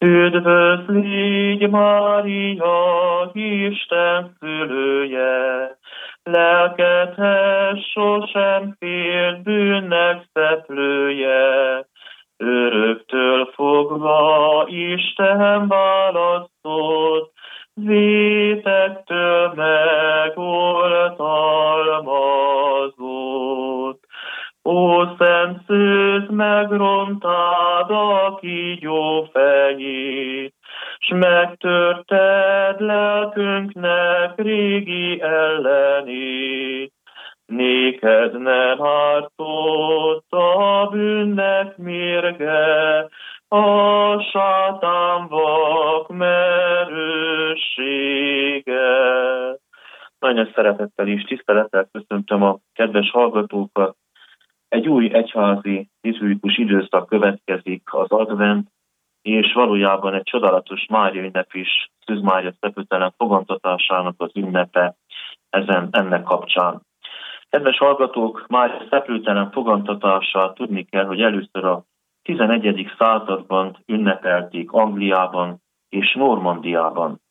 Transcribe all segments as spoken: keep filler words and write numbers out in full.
Üdvözlégy Mária, Isten szülője, lelkedhez sosem félt bűnnek szeplője. Öröktől fogva Isten választott, vétektől megoltalmazott. Ó, szent szőz, megrontád a kígyó fejét, s megtörted lelkünknek régi ellenét. Néked nem ártott a bűnnek mérge, a sátán vak merőssége. Nagyon szeretettel és tisztelettel köszöntöm a kedves hallgatókat. Egy új egyházi liturgikus időszak következik, az advent, és valójában egy csodálatos Mária ünnep is, Szűz Mária szepültelen fogantatásának az ünnepe ezen, ennek kapcsán. Kedves hallgatók, Mária szepültelen fogantatását tudni kell, hogy először a tizenegyedik században ünnepelték Angliában és Normandiában.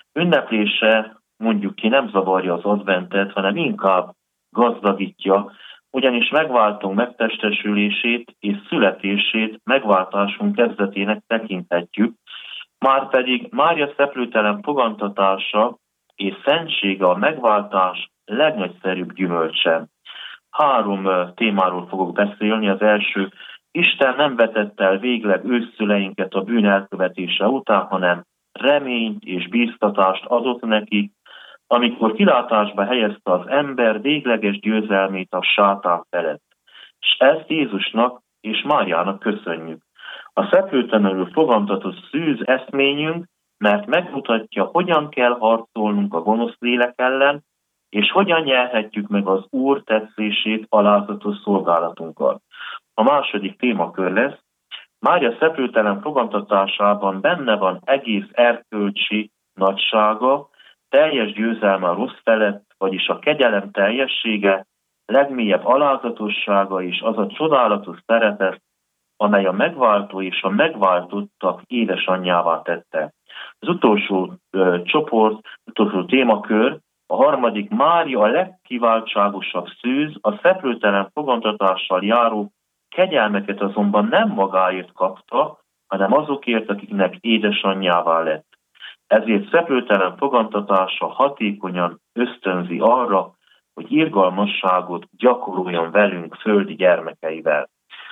Ünneplése, mondjuk ki, nem zavarja az adventet, hanem inkább gazdagítja, ugyanis megváltunk megtestesülését és születését megváltásunk kezdetének tekinthetjük, márpedig Mária szeplőtelen fogantatása és szentsége a megváltás legnagyszerűbb gyümölcse. Három témáról fogok beszélni. Az első, Isten nem vetett el végleg ősszüleinket a bűn elkövetése után, hanem reményt és bíztatást adott nekik, amikor kilátásba helyezte az ember végleges győzelmét a sátán felett. És ezt Jézusnak és Máriának köszönjük. A szeplőtelenül fogantatott szűz eszményünk, mert megmutatja, hogyan kell harcolnunk a gonosz lélek ellen, és hogyan nyerhetjük meg az Úr tetszését alázatos szolgálatunkkal. A második témakör lesz, Mária szeplőtelen fogantatásában benne van egész erkölcsi nagysága, teljes győzelme a rossz felett, vagyis a kegyelem teljessége, legmélyebb alázatossága és az a csodálatos szeretet, amely a megváltó és a megváltottak édesanyjává tette. Az utolsó ö, csoport, utolsó témakör, a harmadik, Mária a legkiváltságosabb szűz, a szeplőtelen fogantatással járó kegyelmeket azonban nem magáért kapta, hanem azokért, akiknek édesanyjává lett. Ezért szeplőtelen fogantatása hatékonyan ösztönzi arra, hogy irgalmasságot gyakoroljon velünk földi gyermekeivel.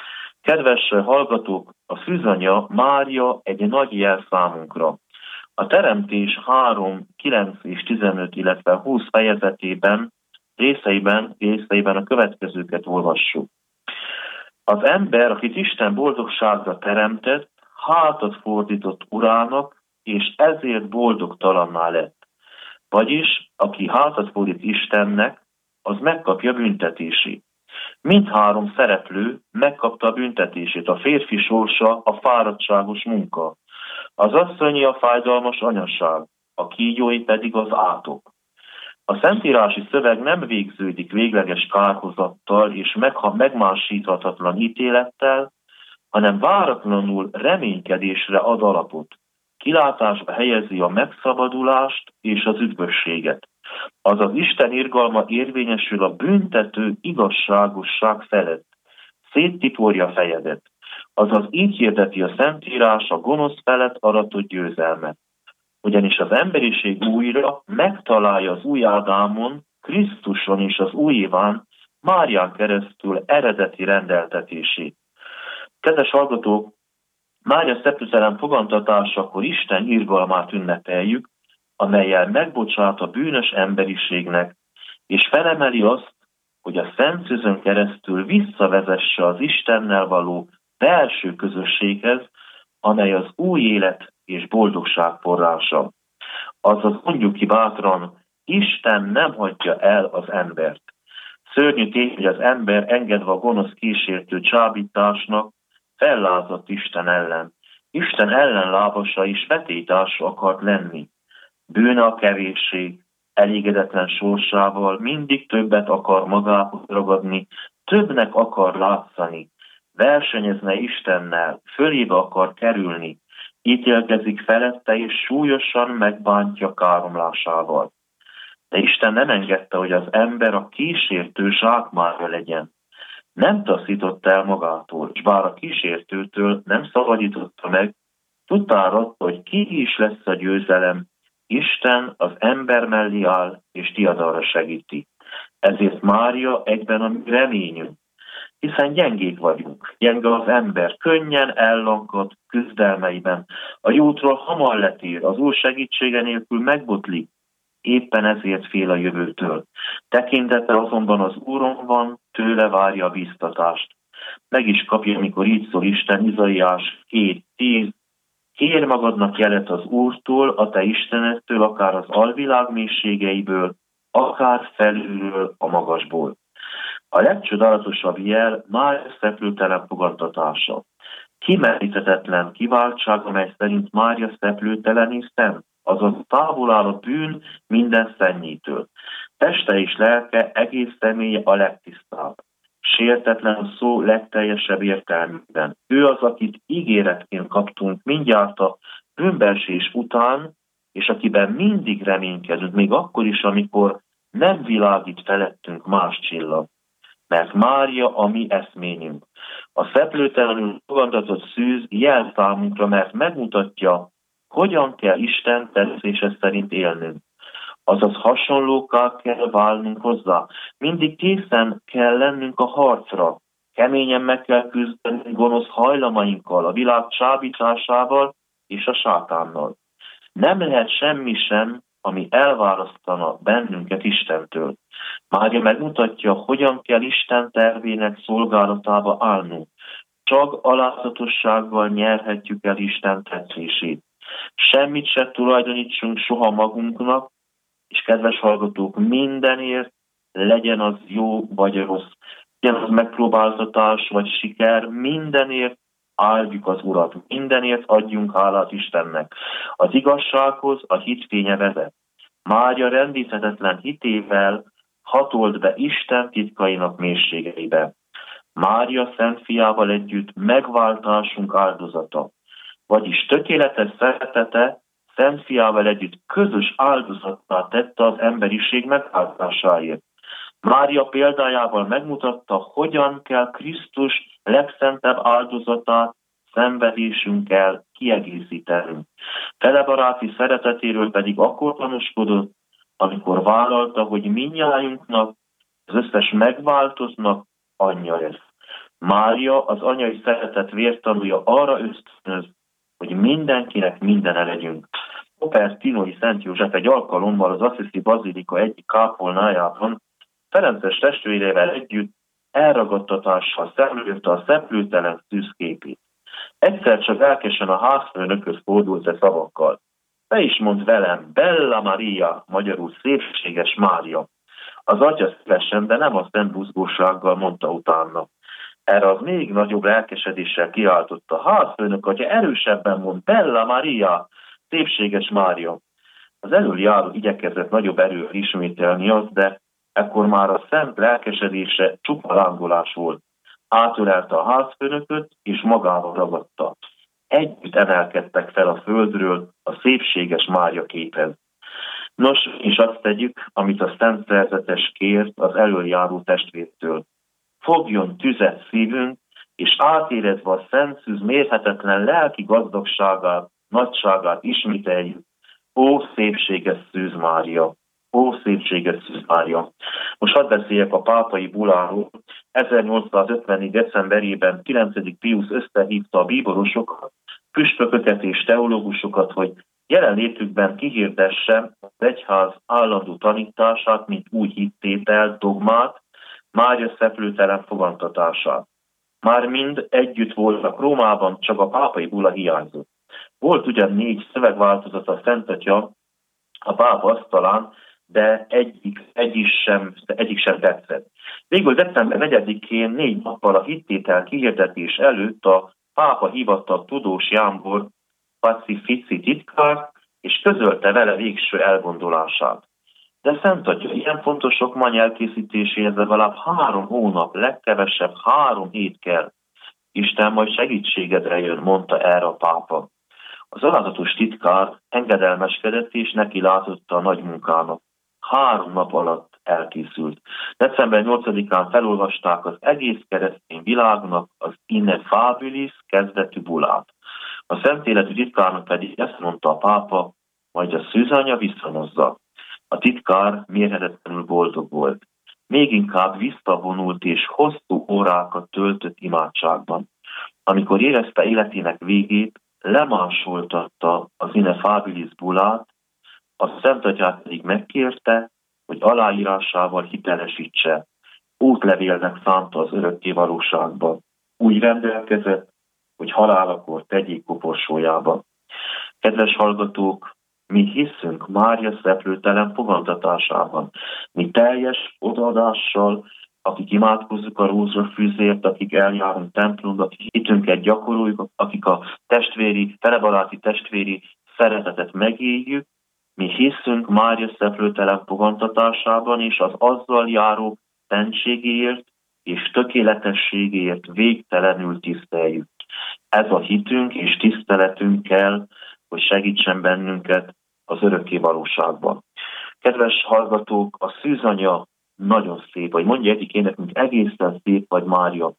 Kedves hallgatók, a szűzanya Mária egy nagy jel számunkra. A Teremtés három, kilenc és tizenöt, illetve húsz fejezetében, részeiben, részeiben a következőket olvassuk. Az ember, akit Isten boldogságra teremtett, hátat fordított urának, és ezért boldogtalanná lett. Vagyis, aki hátat fordít Istennek, az megkapja büntetését. Mindhárom szereplő megkapta a büntetését. A férfi sorsa a fáradtságos munka, az asszonyi a fájdalmas anyaság, a kígyói pedig az átok. A szentírási szöveg nem végződik végleges kárhozattal és megmásíthatatlan ítélettel, hanem váratlanul reménykedésre ad alapot. Kilátásba helyezi a megszabadulást és az üdvösséget. Azaz Isten irgalma érvényesül a büntető igazságosság felett. Széttiporja fejedet. Azaz így hirdeti a Szentírás a gonosz felett aratott győzelmet. Ugyanis az emberiség újra megtalálja az új Ádámon, Krisztuson és az új Éván, Márián keresztül eredeti rendeltetését. Kedves hallgatók, Mária szeplőtelen fogantatásakor Isten irgalmát ünnepeljük, amellyel megbocsát a bűnös emberiségnek, és felemeli azt, hogy a Szent Szűzön keresztül visszavezesse az Istennel való belső közösséghez, amely az új élet és boldogság forrása. Azaz mondjuk ki bátran, Isten nem hagyja el az embert. Szörnyű tény, hogy az ember engedve a gonosz kísértő csábításnak fellázadt Isten ellen. Isten ellenlábasa és vetétársa akart lenni. Bűne a kevésség, elégedetlen sorsával mindig többet akar magához ragadni, többnek akar látszani, versenyezne Istennel, fölébe akar kerülni, ítélkezik felette, és súlyosan megbántja káromlásával. De Isten nem engedte, hogy az ember a kísértő zsákmánya legyen. Nem taszított el magától, és bár a kísértőtől nem szabadította meg, tudtára, hogy ki is lesz a győzelem, Isten az ember mellé áll, és diadalra segíti. Ezért Mária egyben a mi reményünk, hiszen gyengék vagyunk. Gyenge az ember, könnyen ellankad küzdelmeiben. A jótról hamar letér, az Úr segítsége nélkül megbotlik. Éppen ezért fél a jövőtől. Tekintete azonban az Úron van, tőle várja a bíztatást. Meg is kapja, amikor így szól Isten, Izaiás két tíz. Kér magadnak jelet az Úrtól, a te Istenettől, akár az alvilág mélységeiből, akár felülről a magasból. A legcsodálatosabb jel Mária szeplőtelen fogantatása. Kimeríthetetlen kiváltság, amely szerint Mária szeplőtelen és szent, azaz távol áll a bűn minden szennyitől. Teste és lelke, egész személye a legtisztább. Sértetlen a szó legteljesebb értelmében. Ő az, akit ígéretként kaptunk mindjárt a bűnbeesés után, és akiben mindig reménykedünk, még akkor is, amikor nem világít felettünk más csillag. Mert Mária a mi eszményünk. A szeplőtelenül fogantatott szűz jel számunkra, mert megmutatja, hogyan kell Isten tetszése szerint élnünk. Azaz hasonlóká kell válnunk hozzá. Mindig készen kell lennünk a harcra. Keményen meg kell küzdenünk gonosz hajlamainkkal, a világ csábításával és a sátánnal. Nem lehet semmi sem, ami elválasztana bennünket Istentől. Mária megmutatja, hogyan kell Isten tervének szolgálatába állnunk. Csak alázatossággal nyerhetjük el Isten tetszését. Semmit se tulajdonítsunk soha magunknak, és kedves hallgatók, mindenért, legyen az jó vagy rossz, legyen az megpróbáltatás vagy siker, mindenért áldjuk az Urat, mindenért adjunk hálát Istennek. Az igazsághoz a hit fénye vezet. Mária rendíthetetlen hitével hatolt be Isten titkainak mélységeibe. Mária szent fiával együtt megváltásunk áldozata, vagyis tökéletes szeretete szent fiával együtt közös áldozattá tette az emberiség megáldásáért. Mária példájával megmutatta, hogyan kell Krisztus legszentebb áldozatát szenvedésünkkel kiegészítenünk. Felebaráti szeretetéről pedig akkor tanúskodott, amikor vállalta, hogy mindnyájunknak, az összes megváltoznak anyja lesz. Mária az anyai szeretet vértanúja arra ösztönöz, hogy mindenkinek mindene legyünk. Cupertinói Szent József egy alkalommal az Assisi Bazilika egyik kápolnájában Ferences testvérével együtt elragadtatással szemlőtte a szeplőtelen szűzképét. Egyszer csak lelkesen a házfőnökhöz fordult e szavakkal. Be is mondd velem, Bella Maria, magyarul szépséges Mária. Az atya szívesen, de nem a szent buzgósággal mondta utána. Erre az még nagyobb lelkesedéssel kiáltotta. Házfőnök atya, erősebben mond, Bella Maria, szépséges Mária. Az elöljáró igyekezett nagyobb erővel ismételni azt, de ekkor már a szent lelkesedése csupa lángolás volt. Átölelte a házfőnököt, és magával ragadta. Együtt emelkedtek fel a földről a szépséges Mária képhez. Nos, és azt tegyük, amit a szent szerzetes kért az elöljáró testvértől. Fogjon tüzet szívünk, és átérezve a szent szűz mérhetetlen lelki gazdagságát, nagyságát ismételjük. Ó, szépséges Szűz Mária! Ó, szépséges Szűz Mária! Most hadd beszéljek a pápai buláról. ezernyolcszázötvennégy decemberében kilencedik Piusz összehívta a bíborosokat, püspököket és teológusokat, hogy jelenlétükben kihirdesse az egyház állandó tanítását, mint új hittétel, dogmát, Mária szeplőtelen fogantatását. Már mind együtt voltak Rómában, csak a pápai bula hiányzott. Volt ugyan négy szövegváltozat a Szent Atya a pápa asztalán, de egyik, egyik, sem, egyik sem tetszett. Végül december negyedikén négy nappal a hittétel kihirdetés előtt a pápa hívatta Tudós Jámbor Pacifici titkár, és közölte vele végső elgondolását. De Szent Atya, ilyen fontos okmány elkészítéséhez legalább három hónap, legkevesebb három hét kell. Isten majd segítségedre jön, mondta erre a pápa. Az alázatos titkár engedelmeskedett és neki látotta a nagy munkának. Három nap alatt elkészült. december nyolcadikán felolvasták az egész keresztény világnak az Ineffabilis kezdetű bulát. A szent életű titkárnak pedig ezt mondta a pápa, majd a szűzanya visszamozza. A titkár mérhetetlenül boldog volt. Még inkább visszavonult és hosszú órákat töltött imádságban. Amikor érezte életének végét, lemásoltatta az Ineffabilis bulát, a Szentatyát pedig megkérte, hogy aláírásával hitelesítse. Útlevélnek szánta az örökké valóságba. Úgy rendelkezett, hogy halálakor tegyék koporsójába. Kedves hallgatók, mi hiszünk Mária szeplőtelen fogantatásában. Mi teljes odaadással, akik imádkozzuk a rózsafűzért, akik eljárunk templomba, akik hitünket gyakoroljuk, akik a testvéri, felebaráti testvéri szeretetet megéljük, mi hiszünk Mária szeplőtelen fogantatásában, és az azzal járó szentségéért és tökéletességéért végtelenül tiszteljük. Ez a hitünk és tiszteletünk kell, hogy segítsen bennünket az örökké valóságban. Kedves hallgatók, a szűzanya nagyon szép, vagy mondja egyik énekünk, egészen szép vagy Mária.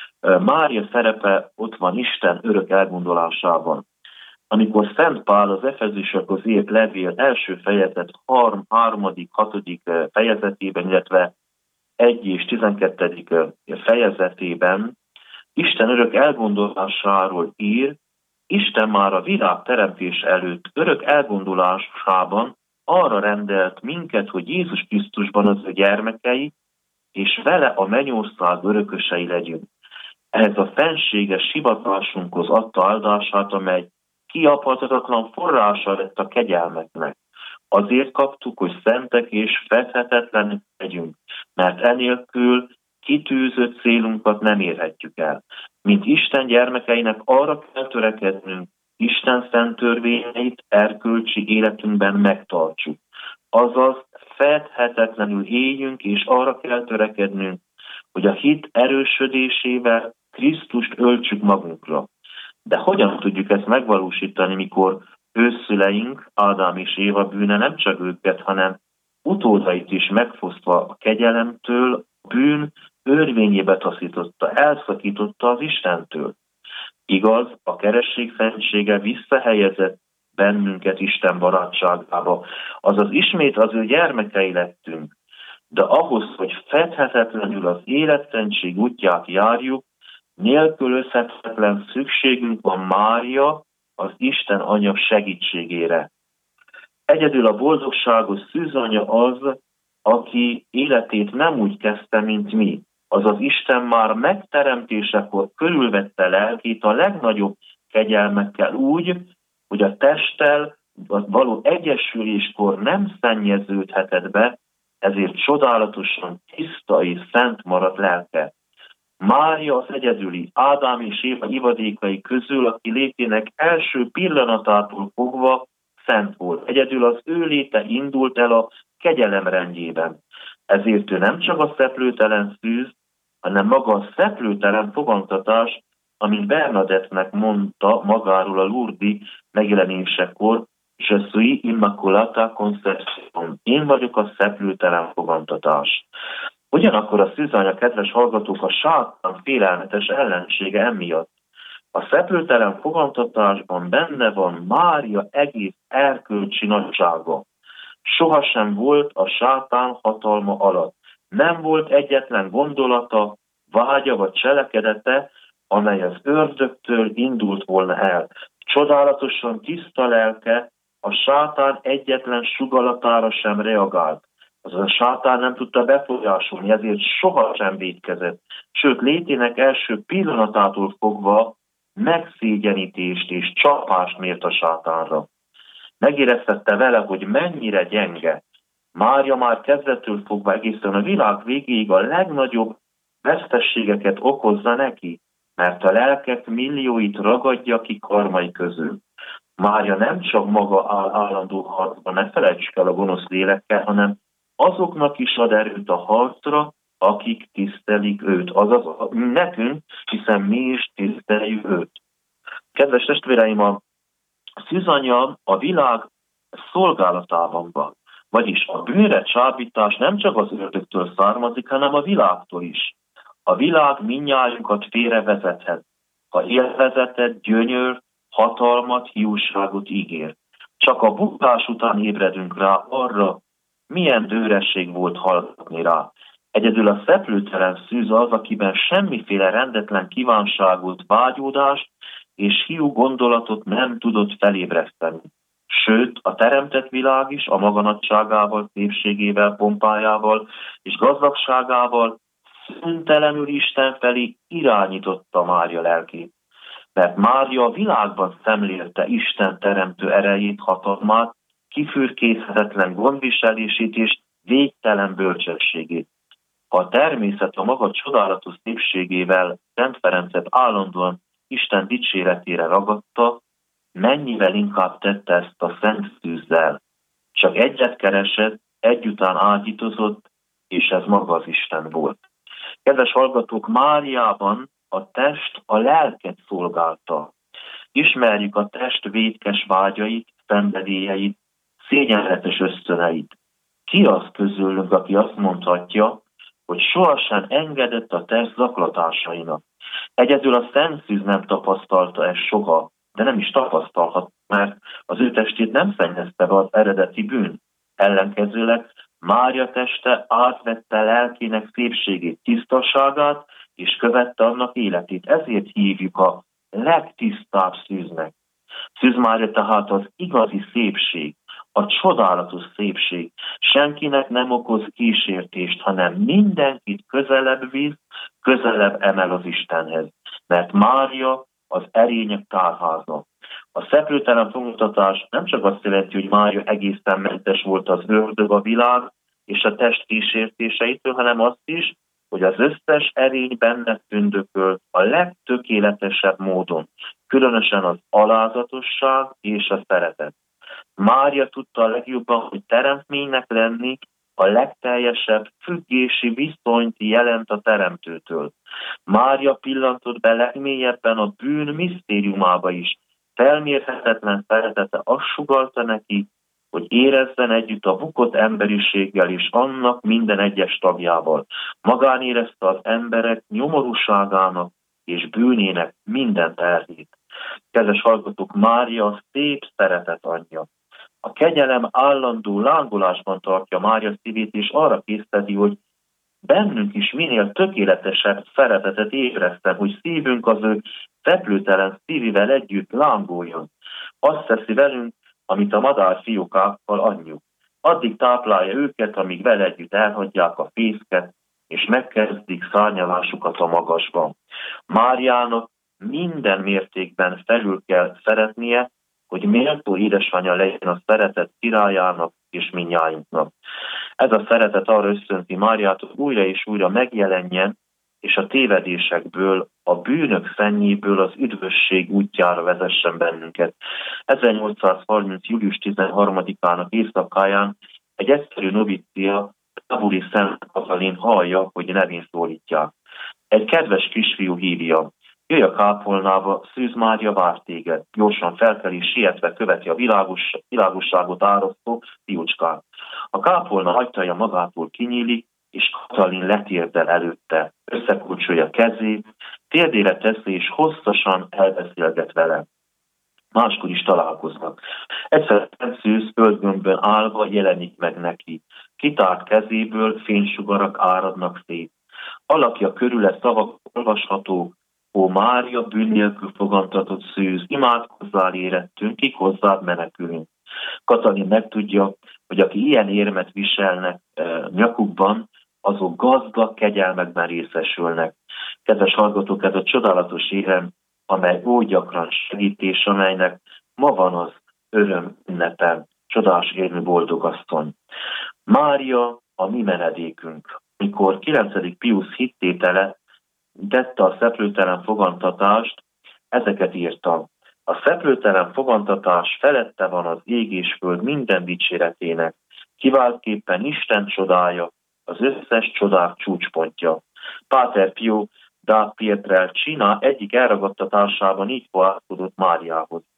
Mária szerepe ott van Isten örök elgondolásában. Amikor Szent Pál az Efezusokhoz írt levél első fejezet harm, harmadik, hatodik fejezetében, illetve egy és tizenkettedik fejezetében Isten örök elgondolásáról ír, Isten már a világ teremtés előtt örök elgondolásában arra rendelt minket, hogy Jézus Krisztusban az ő gyermekei, és vele a mennyország örökösei legyünk. Ehhez a fenséges hivatásunkhoz adta áldását, amely kiapadhatatlan forrása lett a kegyelmeknek. Azért kaptuk, hogy szentek és fedhetetlenek legyünk, mert enélkül kitűzött célunkat nem érhetjük el. Mint Isten gyermekeinek arra kell törekednünk, Isten szent törvényeit erkölcsi életünkben megtartsuk. Azaz fedhetetlenül éljünk, és arra kell törekednünk, hogy a hit erősödésével Krisztust öltsük magunkra. De hogyan tudjuk ezt megvalósítani, mikor őszüleink, Ádám és Éva bűne nem csak őket, hanem utódait is megfosztva a kegyelemtől, a bűn örvényébe taszította, elszakította az Istentől. Igaz, a keresztség szentsége visszahelyezett bennünket Isten barátságába, azaz ismét az ő gyermekei lettünk. De ahhoz, hogy fedhetetlenül az életszentség útját járjuk, nélkülözhetetlen szükségünk van Mária, az Isten Anya segítségére. Egyedül a boldogságos szűzanya az, aki életét nem úgy kezdte, mint mi. Azaz Isten már megteremtésekor körülvette lelkét a legnagyobb kegyelmekkel úgy, hogy a testtel való egyesüléskor nem szennyeződhetett be, ezért csodálatosan tiszta és szent maradt lelke. Mária az egyedüli, Ádám és Éva ivadékai közül, aki létének első pillanatától fogva szent volt. Egyedül az ő léte indult el a kegyelem rendjében. Ezért ő nem csak a szeplőtelen szűz, hanem maga a szeplőtelen fogantatás, amit Bernadettnek mondta magáról a Lourdes megjelenésekor, Je suis Immaculata Conception. Én vagyok a szeplőtelen fogantatás. Ugyanakkor a szűzanya, kedves hallgatók, a sátán félelmetes ellensége emiatt. A szeplőtelen fogantatásban benne van Mária egész erkölcsi nagysága. Sohasem volt a sátán hatalma alatt. Nem volt egyetlen gondolata, vágya vagy cselekedete, amely az ördögtől indult volna el. Csodálatosan tiszta lelke, a sátán egyetlen sugalatára sem reagált. Azaz a sátán nem tudta befolyásolni, ezért sohasem vétkezett. Sőt, létének első pillanatától fogva megszégyenítést és csapást mért a sátánra. Megéreztette vele, hogy mennyire gyenge. Mária már kezdettől fogva egészen a világ végéig a legnagyobb vesztességeket okozza neki, mert a lelkek millióit ragadja ki karmai közül. Mária nem csak maga áll állandó harcban, ne felejtsük el a gonosz lélekkel, hanem azoknak is ad erőt a harcra, akik tisztelik őt. Azaz nekünk, hiszen mi is tiszteljük őt. Kedves testvéreim, a Szűzanya a világ szolgálatában van. Vagyis a bűnre csábítás nem csak az ördögtől származik, hanem a világtól is. A világ mindnyájunkat félrevezethet, ha élvezetet, gyönyör, hatalmat, hiúságot ígér. Csak a bukás után ébredünk rá arra, milyen dőresség volt hallgatni rá. Egyedül a szeplőtelen szűz az, akiben semmiféle rendetlen kívánságot, vágyódást és hiú gondolatot nem tudott felébreszteni. Sőt, a teremtett világ is a maga nagyságával, szépségével, pompájával és gazdagságával szüntelenül Isten felé irányította Mária lelkét. Mert Mária a világban szemlélte Isten teremtő erejét, hatalmát, kifürkészhetetlen gondviselését és végtelen bölcsességét. Ha a természet a maga csodálatos szépségével Szent Ferencet állandóan Isten dicséretére ragadta, mennyivel inkább tette ezt a szent szűzzel. Csak egyet keresett, egyután ágyítozott, és ez maga az Isten volt. Kedves hallgatók, Máriában a test a lelket szolgálta. Ismerjük a test vétkes vágyait, szenvedélyeit, szégyenletes ösztöneit. Ki az közülünk, aki azt mondhatja, hogy sohasem engedett a test zaklatásainak? Egyedül a szent szűz nem tapasztalta ezt soha, de nem is tapasztalhat, mert az ő testét nem szennyezte be az eredeti bűn. Ellenkezőleg Mária teste átvette lelkének szépségét, tisztaságát, és követte annak életét. Ezért hívjuk a legtisztább szűznek. Szűz Mária tehát az igazi szépség, a csodálatos szépség. Senkinek nem okoz kísértést, hanem mindenkit közelebb visz, közelebb emel az Istenhez. Mert Mária az erények tárháza. A szeplőtelen fogantatás nem csak azt jelenti, hogy Mária egészen mentes volt az ördög, a világ és a test kísértéseitől, hanem azt is, hogy az összes erény benne tündökölt a legtökéletesebb módon, különösen az alázatosság és a szeretet. Mária tudta a legjobban, hogy teremtménynek lenni a legteljesebb függési viszonyt jelent a teremtőtől. Mária pillantott be legmélyebben a bűn misztériumába is. Felmérhetetlen szeretete azt sugallta neki, hogy érezzen együtt a bukott emberiséggel és annak minden egyes tagjával. Magán érezte az emberek nyomorúságának és bűnének minden terhét. Kedves hallgatók, Mária a szép szeretet anyja. A kegyelem állandó lángolásban tartja Mária szívét, és arra készteti, hogy bennünk is minél tökéletesebb szeretetet ébreszten, hogy szívünk az ő szeplőtelen szívével együtt lángoljon. Azt teszi velünk, amit a madárfiókákkal anyjuk. Addig táplálja őket, amíg vele együtt elhagyják a fészket, és megkezdik szárnyalásukat a magasban. Máriának minden mértékben felül kell szeretnie, hogy méltó édesanyja legyen a szeretet királyának és mindnyájunknak. Ez a szeretet arra ösztönzi Máriát, hogy újra és újra megjelenjen, és a tévedésekből, a bűnök szennyéből az üdvösség útjára vezessen bennünket. ezernyolcszázharminc. július tizenharmadikának éjszakáján egy egyszerű novicia, Tabuli Szent Katalin hallja, hogy nevén szólítják. Egy kedves kisfiú hívja: jöjj a kápolnába, Szűz Mária vár téged. Gyorsan felkel és sietve követi a világos, világosságot árasztó fiúcskát. A kápolna ajtaja magától kinyílik, és Katalin letérdel előtte, összekulcsolja kezét, térdére teszi, és hosszasan elbeszélget vele. Máskor is találkoznak. Egyszer Szűz földgömbön állva jelenik meg neki. Kitárt kezéből fénysugarak áradnak szét. Alakja körüle szavak olvashatók: ó Mária, bűn nélkül fogantatott Szűz, imádkozzál érettünk, kik hozzád menekülünk. Katalin megtudja, hogy aki ilyen érmet viselnek e, nyakukban, azok gazdag kegyelmekben részesülnek. Kedves hallgatók, ez a csodálatos érem, amely oly gyakran segítés, amelynek ma van az öröm ünnepen, csodás érmű boldogasszony. Mária a mi menedékünk. Mikor kilencedik Piusz hittétele tette a szeplőtelen fogantatást, ezeket írta: a szeplőtelen fogantatás felette van az ég és föld minden dicséretének, kiváltképpen Isten csodája, az összes csodák csúcspontja. Páter Pio da Pietrelcina egyik elragadtatásában így fohászkodott Máriához: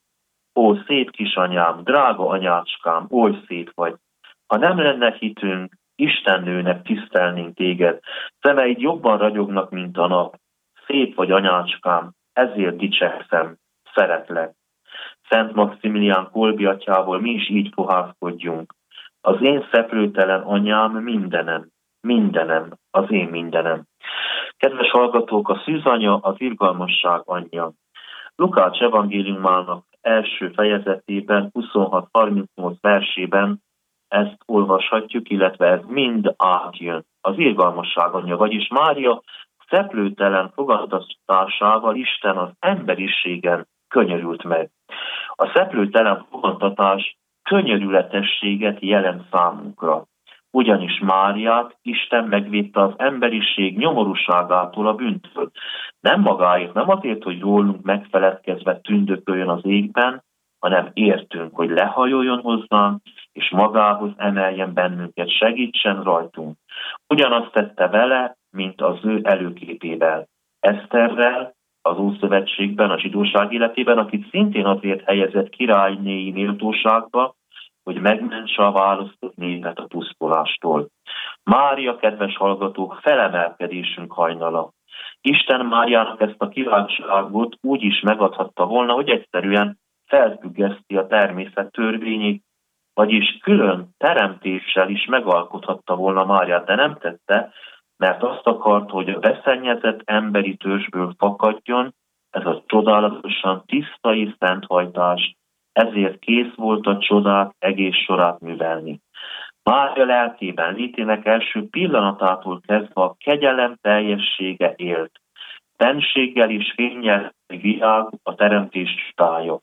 Ó, szép kisanyám, drága anyácskám, oly szép vagy. Ha nem lenne hitünk, Istennőnek tisztelnénk téged. Szemeid jobban ragyognak, mint a nap. Szép vagy anyácskám, ezért dicsekszem, szeretlek. Szent Maximilián Kolbé atyával mi is így fohászkodjunk. Az én szeplőtelen anyám mindenem, mindenem, az én mindenem. Kedves hallgatók, a szűzanya az irgalmasság anyja. Lukács evangéliumának első fejezetében, huszonhat harmincnyolc versében ezt olvashatjuk, illetve ez mind átjön. Az irgalmasság anyja, vagyis Mária szeplőtelen fogantatásával Isten az emberiségen könyörült meg. A szeplőtelen fogantatás könyörületességet jelent számunkra. Ugyanis Máriát Isten megvédte az emberiség nyomorúságától, a bűntől. Nem magáért, nem azért, hogy rólunk megfeledkezve tündököljön az égben, hanem értünk, hogy lehajoljon hozzánk, és magához emeljen bennünket, segítsen rajtunk. Ugyanazt tette vele, mint az ő előképével. Eszterrel, az Ószövetségben, a zsidóság életében, akit szintén azért helyezett királynéi méltóságba, hogy megmentse a választott népet a pusztulástól. Mária, kedves hallgatók, felemelkedésünk hajnala. Isten Máriának ezt a kiváltságot úgy is megadhatta volna, hogy egyszerűen felfüggeszti a természet törvényét, vagyis külön teremtéssel is megalkothatta volna Máriát, de nem tette, mert azt akart, hogy a beszennyezett emberi törzsből fakadjon ez a csodálatosan tiszta és szenthajtás, ezért kész volt a csodák egész sorát művelni. Mária lelkében létének első pillanatától kezdve a kegyelem teljessége élt. Fenséggel és fénnyel világ a teremtés csodája.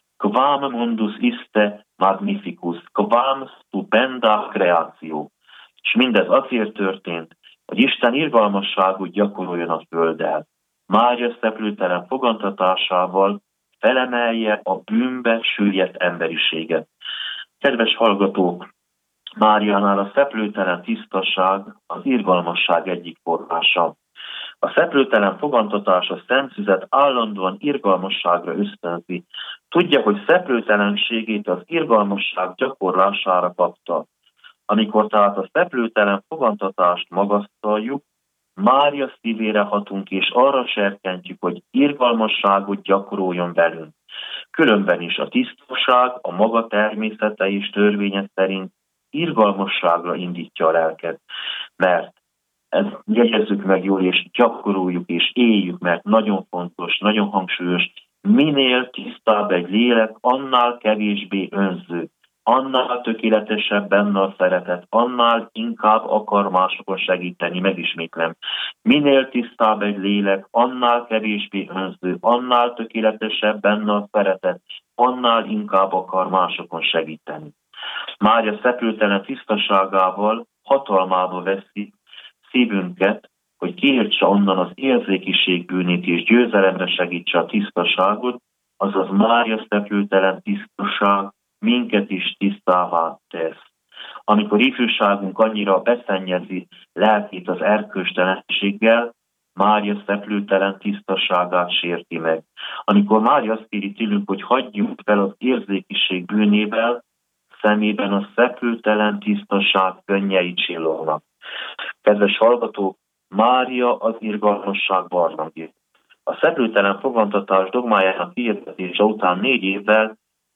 Quam mundus iste magnificus, quam stupenda creatio. És mindez azért történt, hogy Isten irgalmasságot gyakoroljon a földdel. Mária szeplőtelen fogantatásával felemelje a bűnbe süllyedt emberiséget. Kedves hallgatók, Máriánál a szeplőtelen tisztaság az irgalmasság egyik forrása. A szeplőtelen fogantatás a Szent Szüzet állandóan irgalmasságra ösztönzi. Tudja, hogy szeplőtelenségét az irgalmasság gyakorlására kapta. Amikor tehát a szeplőtelen fogantatást magasztaljuk, Mária szívére hatunk, és arra serkentjük, hogy irgalmasságot gyakoroljon velünk. Különben is a tisztaság, a maga természete és törvénye szerint irgalmasságra indítja a lelket. Mert ezt jegyezzük meg jól, és gyakoroljuk, és éljük, mert nagyon fontos, nagyon hangsúlyos, minél tisztább egy lélek, annál kevésbé önző. Annál tökéletesebb benne a szeretet, annál inkább akar másokon segíteni, megismétlem. Minél tisztább egy lélek, annál kevésbé önző, annál tökéletesebb benne a szeretet, annál inkább akar másokon segíteni. Mária szeplőtelen tisztaságával hatalmába veszi szívünket, hogy kiírtsa onnan az érzékiség bűnét és győzelemre segítse a tisztaságot, azaz Mária szeplőtelen tisztaság minket is tisztává tesz. Amikor ifjúságunk annyira beszennyezi lelkét az erkölcstelenséggel, Mária szeplőtelen tisztaságát sérti meg. Amikor Mária azt kéri tőlünk, hogy hagyjunk fel az érzékiség bűnével, szemében a szeplőtelen tisztaság könnyei csillognak. Kedves hallgatók, Mária az irgalmasság barlangja. A szeplőtelen fogantatás dogmájának hirdetése után négy évvel,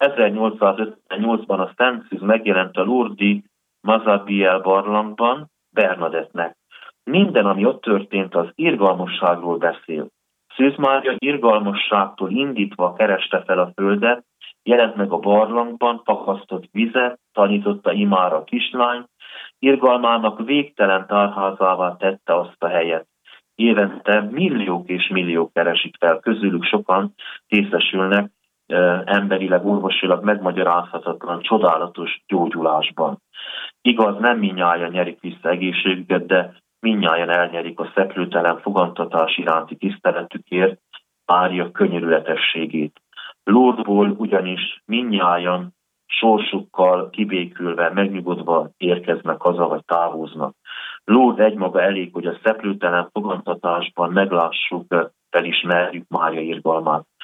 ezernyolcszázötvennyolcban a Szent Szűz megjelent a Lourdes-i Mazabiel barlangban Bernadettnek. Minden, ami ott történt, az irgalmasságról beszél. Szűz Mária irgalmasságtól indítva kereste fel a földet, jelent meg a barlangban, fakasztott vizet, tanította imára a kislány, irgalmának végtelen tárházává tette azt a helyet. Évente milliók és milliók keresik fel, közülük sokan részesülnek emberileg, orvosilag megmagyarázhatatlan, csodálatos gyógyulásban. Igaz, nem mindnyájan nyerik vissza egészségüket, de mindnyájan elnyerik a szeplőtelen fogantatás iránti tiszteletükért Mária könyörületességét. Lourdesból ugyanis mindnyájan sorsukkal kibékülve, megnyugodva érkeznek haza, vagy távoznak. Lourdes egymaga elég, hogy a szeplőtelen fogantatásban meglássuk, felismerjük Mária irgalmát.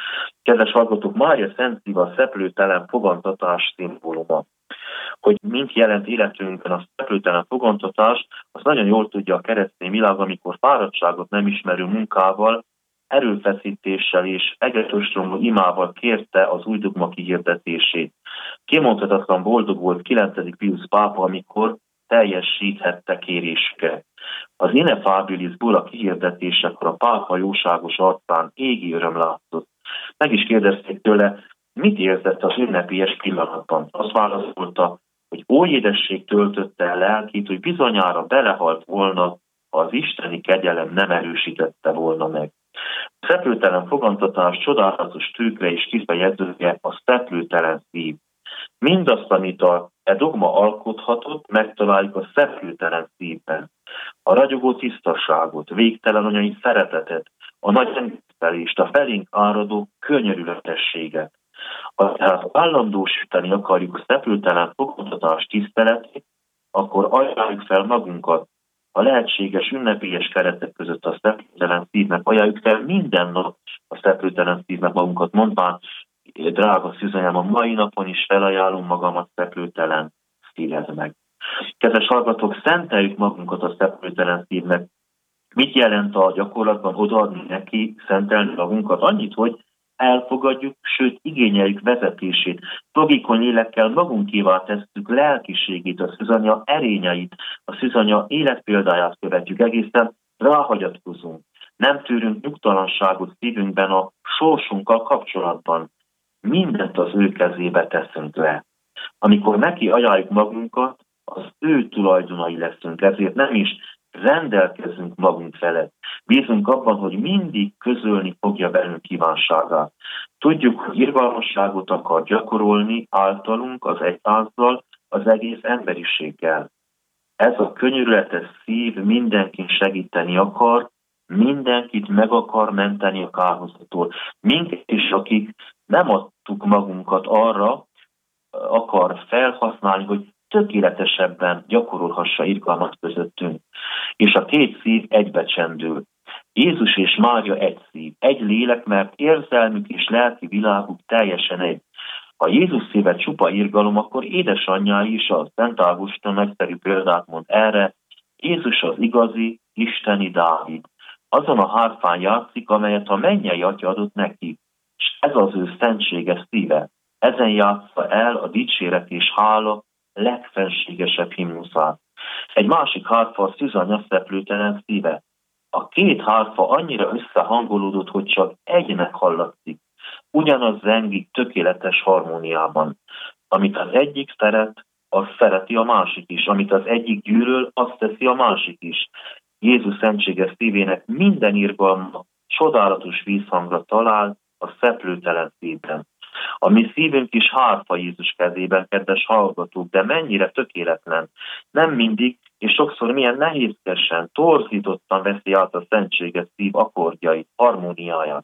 Kedves hallgatók, Mária Szent Szíve a szeplőtelen fogantatás szimbóluma. Hogy mint jelent életünkben a szeplőtelen fogantatás, azt nagyon jól tudja a keresztény világ, amikor fáradtságot nem ismerő munkával, erőfeszítéssel és egetőstromló imával kérte az új dogma kihirdetését. Kimondhatatlan boldog volt kilencedik Piusz pápa, amikor teljesíthette kérésüket. Az Ineffabilisból a kihirdetésekor a pápa jóságos arcán égi öröm látszott. Meg is kérdezték tőle, mit érzett az ünnepélyes pillanatban. Azt válaszolta, hogy oly édesség töltötte el lelkét, hogy bizonyára belehalt volna, ha az isteni kegyelem nem erősítette volna meg. A szeplőtelen fogantatás csodálatos tükre és kifejezője a szeplőtelen szív. Mindazt, amit a e dogma alkothatott, megtaláljuk a szeplőtelen szívben. A ragyogó tisztaságot, végtelen anyai szeretetet, a nagy engedtelést, a felénk áradó könyörületességet. Ha tehát állandósítani akarjuk a szeplőtelen fogantatás tiszteletét, akkor ajánljuk fel magunkat a lehetséges ünnepélyes keretek között a szeplőtelen szívnek, ajánljuk fel minden nap a szeplőtelen szívnek magunkat, mondván, drága Szűzanyám, a mai napon is felajánlom magamat szeplőtelen szíved meg. Kedves hallgatók, szenteljük magunkat a szeplőtelen szívnek. Mit jelent a gyakorlatban odaadni neki, szentelni magunkat? Annyit, hogy elfogadjuk, sőt igényeljük vezetését. Logikon lélekkel magunkévá tesszük lelkiségét, a Szűzanya erényeit, a Szűzanya életpéldáját követjük, egészen ráhagyatkozunk. Nem tűrünk nyugtalanságot szívünkben a sorsunkkal kapcsolatban. Mindent az ő kezébe teszünk le. Amikor neki ajánljuk magunkat, az ő tulajdonai leszünk, ezért nem is rendelkezünk magunk felett. Bízunk abban, hogy mindig közölni fogja velünk kívánságát. Tudjuk, hogy irgalmasságot akar gyakorolni általunk, az egyházzal, az egész emberiséggel. Ez a könyörületes szív mindenkin segíteni akar, mindenkit meg akar menteni a kárhozattól. Minket is, akik nem adtuk magunkat arra, akar felhasználni, hogy tökéletesebben gyakorolhassa irgalmat közöttünk. És a két szív egybecsendül. Jézus és Mária egy szív, egy lélek, mert érzelmük és lelki világuk teljesen egy. Ha Jézus szíve csupa irgalom, akkor édesanyjái is, a Szent Ágoston nagyszerű példát mond erre, Jézus az igazi, isteni Dávid. Azon a hárfán játszik, amelyet a mennyei atya adott neki, és ez az ő szentséges szíve. Ezen játsza el a dicséret és hála legfenségesebb himnuszát. Egy másik hárfa a Szűzanya szeplőtelen szíve. A két hárfa annyira összehangolódott, hogy csak egynek hallatszik. Ugyanaz zengik tökéletes harmóniában. Amit az egyik szeret, azt szereti a másik is. Amit az egyik gyűlöl, azt teszi a másik is. Jézus szentséges szívének minden irgalma csodálatos vízhangra talál a szeplőtelen szívben. A mi szívünk is hárfa Jézus kezében, kedves hallgatók, de mennyire tökéletlen. Nem mindig, és sokszor milyen nehézkesen, torzítottan veszi át a szentséges szív akkordjait, harmóniáját.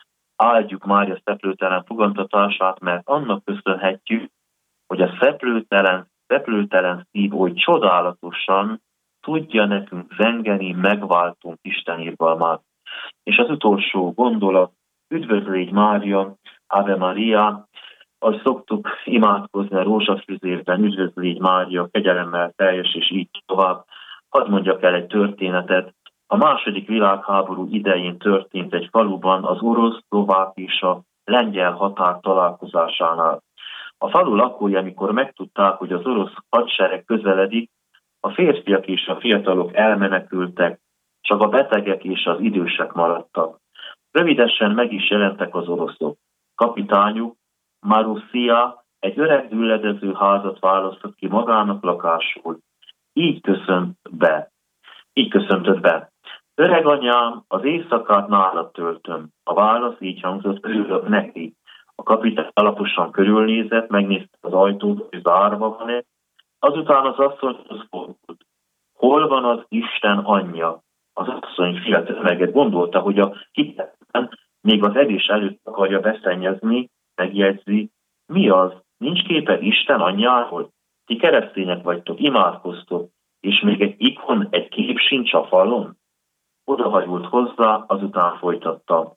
Áldjuk Mária szeplőtelen fogantatását, mert annak köszönhetjük, hogy a szeplőtelen, szeplőtelen szív oly csodálatosan tudja nekünk zengeni, megváltunk Isten irgalmát. És az utolsó gondolat, üdvözlégy Mária, Ave Maria, ahogy szoktuk imádkozni a rózsafűzérben, üdvözlégy Mária, kegyelemmel teljes, és így tovább. Hadd mondjak el egy történetet. A második világháború idején történt egy faluban az orosz, szlovák és a lengyel határ találkozásánál. A falu lakói, amikor megtudták, hogy az orosz hadsereg közeledik, a férfiak és a fiatalok elmenekültek, csak a betegek és az idősek maradtak. Rövidesen meg is jelentek az oroszok. Kapitányuk, Marussia, egy öreg dülledező házat választott ki magának lakásul. Így köszönt be. Így köszöntött be. Öreg anyám, az éjszakát nálad töltöm. A válasz így hangzott, örülök neki. A kapitány alaposan körülnézett, megnézte az ajtót, hogy zárva van-e. Azután az asszonyhoz fordult. Hol van az Isten anyja? Az asszony fiatal gondolta, hogy a hitetlen még az edés előtt akarja beszennyezni, megjegyzi, mi az? Nincs képed Isten anyjáról? Ti keresztények vagytok, imádkoztok, és még egy ikon, egy kép sincs a falon? Odahajult hozzá, azután folytatta.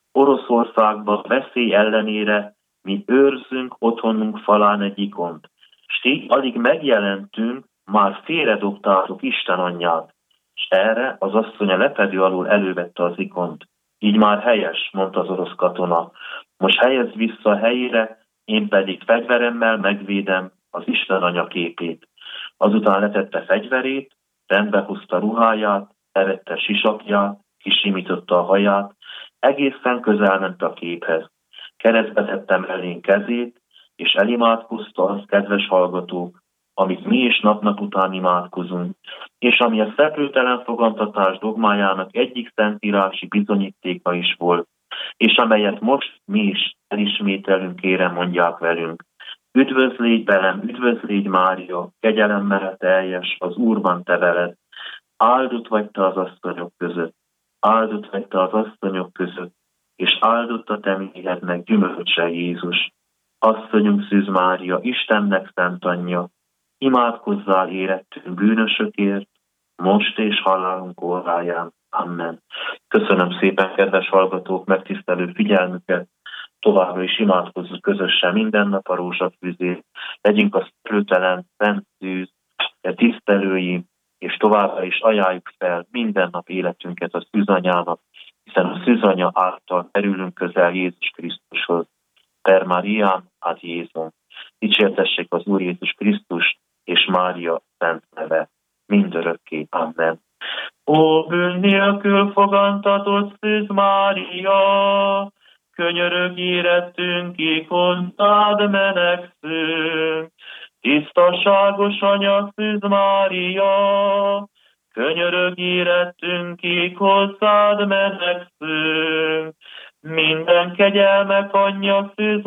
Oroszországban veszély ellenére mi őrzünk otthonunk falán egy ikont, s ti alig megjelentünk, már félredobtátok Isten anyját, és erre az asszonya lepedő alól elővette az ikont. Így már helyes, mondta az orosz katona. Most helyezd vissza a helyére, én pedig fegyveremmel megvédem az Isten anya képét. Azután letette fegyverét, rendbe hozta ruháját, levette sisakját, kisimította a haját, egészen közel ment a képhez. Keresztbe tette mellén kezét, és elimádkozta az, kedves hallgatók, amit mi is nap-nap után imádkozunk, és ami a szeplőtelen fogantatás dogmájának egyik szentírási bizonyítéka is volt, és amelyet most mi is elismételünk, kérem, mondják velünk. Üdvözlégy velem, üdvözlégy Mária, kegyelemmel teljes, az Úrban te veled. Áldott vagy te az asszonyok között, áldott vagy te az asszonyok között, és áldott a te méhednek gyümölcse Jézus. Asszonyunk Szűz Mária, Istennek szent anyja, imádkozzál érettünk bűnösökért, most és halálunk óráján. Amen. Köszönöm szépen, kedves hallgatók, megtisztelő figyelmüket. Továbbra is imádkozzunk közösen minden nap a rózsafűzét. Legyünk a szeplőtelen, szent szűz, tisztelői, és továbbra is ajánljuk fel minden nap életünket a szűzanyának, hiszen a szűzanya által kerülünk közel Jézus Krisztushoz. Per Mariam ad Jézum. Dicsértessék az Úr Jézus Krisztus és Mária szent neve. Mindörökké. Amen. Ó, bűn nélkül fogantatott Szűz Mária, könyörög érettünk, hozzád menekszünk. Tisztaságos anya Szűz Mária, könyörög érettünk, hozzád menekszünk. Minden kegyelmek anyja Szűz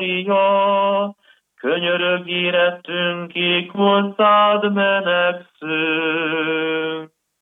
Mária, könyörög érettünk, hozzád menekszünk.